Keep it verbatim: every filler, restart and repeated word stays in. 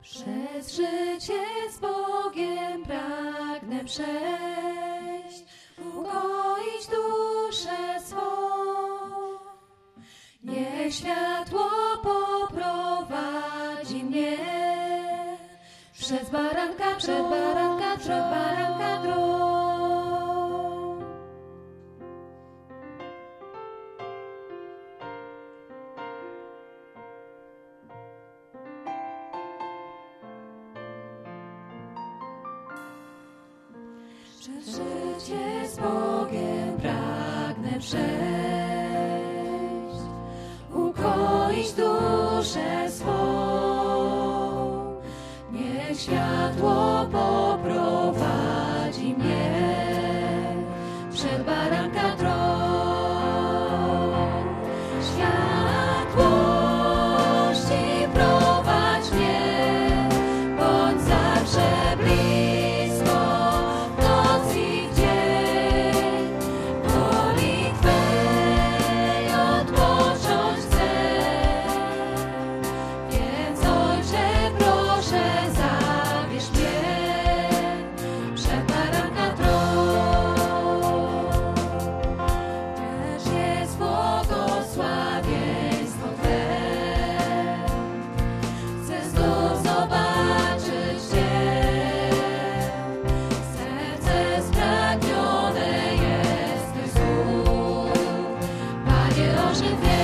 Przez życie z Bogiem pragnę przejść, ukoić duszę swą. Niech światło poprowadzi mnie przez baranka, przed baranka, przed baranka dróg. Przez życie z Bogiem pragnę przejść, ukoić duszę swą. Niech światło poprowadzi mnie przed baranka drogą. Światłości prowadź mnie, bądź zawsze blisko w noc i w dzień. Woli Twej odpocząć chcę, więc Ojcze proszę, zabierz mnie przed baranka tron. Też jest błogosławieństwo Twe, chcę znów zobaczyć Cię. Serce spragnione jest Tych słów, Panie, ożyw je.